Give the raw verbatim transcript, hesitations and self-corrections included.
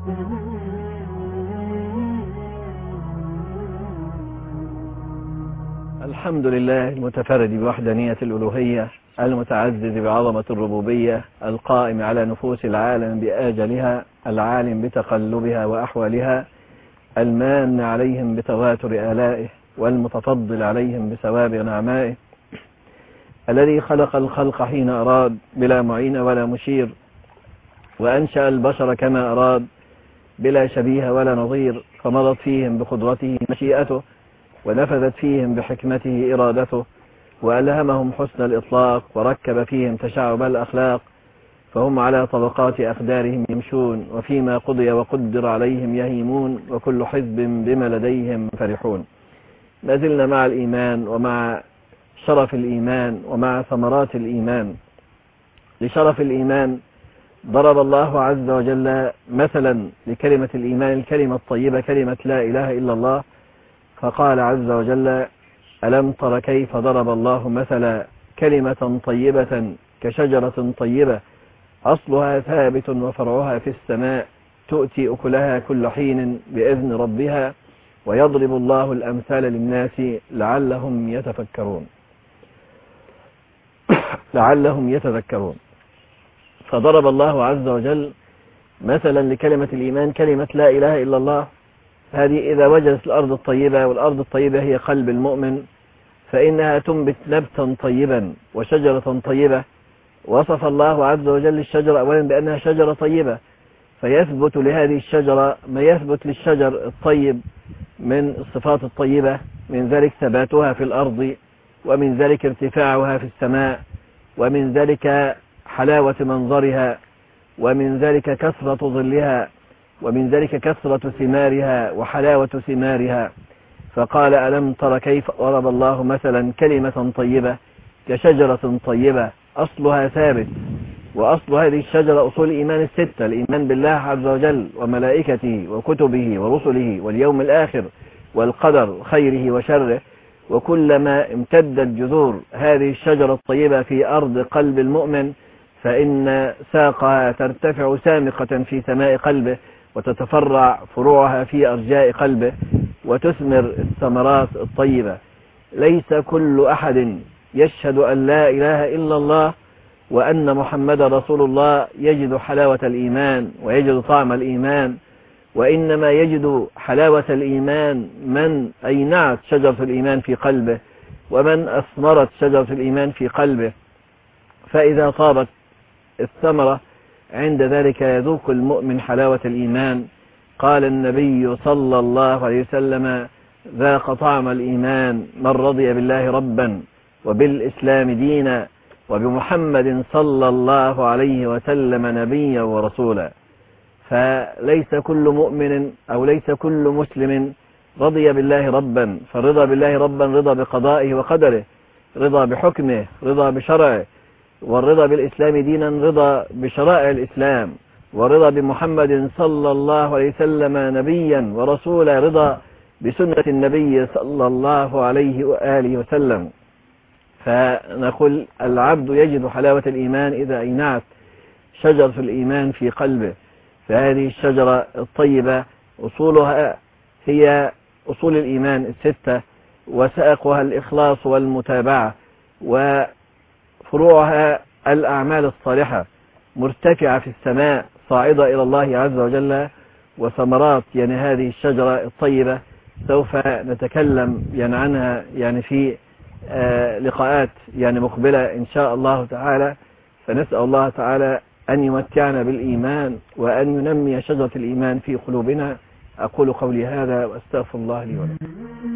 الحمد لله المتفرد بوحدانية الألوهية، المتعزز بعظمة الربوبية، القائم على نفوس العالم بآجلها، العالم بتقلبها وأحوالها، المان عليهم بتواتر آلائه، والمتفضل عليهم بسوابغ نعمائه، الذي خلق الخلق حين أراد بلا معين ولا مشير، وأنشأ البشر كما أراد بلا شبيه ولا نظير، فمضت فيهم بقدرته مشيئته، ونفذت فيهم بحكمته إرادته، وألهمهم حسن الإطلاق، وركب فيهم تشعب الأخلاق، فهم على طبقات أقدارهم يمشون، وفيما قضي وقدر عليهم يهيمون، وكل حزب بما لديهم فرحون. ما زلنا مع الإيمان ومع شرف الإيمان ومع ثمرات الإيمان. لشرف الإيمان ضرب الله عز وجل مثلا لكلمة الإيمان، الكلمة الطيبة، كلمة لا إله إلا الله، فقال عز وجل: ألم تر كيف ضرب الله مثلا كلمة طيبة كشجرة طيبة أصلها ثابت وفرعها في السماء تؤتي أكلها كل حين بإذن ربها ويضرب الله الأمثال للناس لعلهم يتفكرون لعلهم يتذكرون. فضرب الله عز وجل مثلا لكلمة الإيمان كلمة لا إله إلا الله. هذه إذا وجدت الأرض الطيبة، والأرض الطيبة هي قلب المؤمن، فإنها تنبت نبتا طيبا وشجرة طيبة. وصف الله عز وجل الشجرة أولا بأنها شجرة طيبة، فيثبت لهذه الشجرة ما يثبت للشجر الطيب من الصفات الطيبة، من ذلك ثباتها في الأرض، ومن ذلك ارتفاعها في السماء، ومن ذلك حلاوة منظرها، ومن ذلك كثرة ظلها، ومن ذلك كثرة ثمارها وحلاوة ثمارها. فقال: ألم تر كيف ضرب الله مثلا كلمة طيبة كشجرة طيبة أصلها ثابت. وأصل هذه الشجرة أصول الإيمان الستة: الإيمان بالله عز وجل وملائكته وكتبه ورسله واليوم الآخر والقدر خيره وشره. وكلما امتدت جذور هذه الشجرة الطيبة في أرض قلب المؤمن، فإن ساقها ترتفع سامقة في سماء قلبه، وتتفرع فروعها في أرجاء قلبه، وتثمر الثمرات الطيبة. ليس كل أحد يشهد أن لا إله إلا الله وأن محمد رسول الله يجد حلاوة الإيمان ويجد طعم الإيمان، وإنما يجد حلاوة الإيمان من أينعت شجرة الإيمان في قلبه، ومن أثمرت شجرة الإيمان في قلبه. فإذا طابت الثمرة عند ذلك يذوق المؤمن حلاوة الإيمان. قال النبي صلى الله عليه وسلم: ذاق طعم الإيمان من رضي بالله ربا وبالإسلام دينا وبمحمد صلى الله عليه وسلم نبيا ورسولا. فليس كل مؤمن أو ليس كل مسلم رضي بالله ربا، فالرضا بالله ربا رضا بقضائه وقدره، رضا بحكمه، رضا بشرعه. والرضا بالإسلام دينا رضا بشرائع الإسلام، ورضا بمحمد صلى الله عليه وسلم نبيا ورسولا رضا بسنة النبي صلى الله عليه وآله وسلم. فنقول العبد يجد حلاوة الإيمان إذا أينعت شجرة الإيمان في قلبه. فهذه الشجرة الطيبة أصولها هي أصول الإيمان الستة، وسائقها الإخلاص والمتابعة، وفروعها الأعمال الصالحة مرتفعة في السماء صاعدة إلى الله عز وجل. وثمرات يعني هذه الشجرة الطيبة سوف نتكلم يعني عنها يعني في آه لقاءات يعني مقبلة إن شاء الله تعالى. فنسأل الله تعالى أن يمتعنا بالإيمان، وأن ينمي شجرة الإيمان في قلوبنا. أقول قولي هذا وأستغفر الله لي ولكم.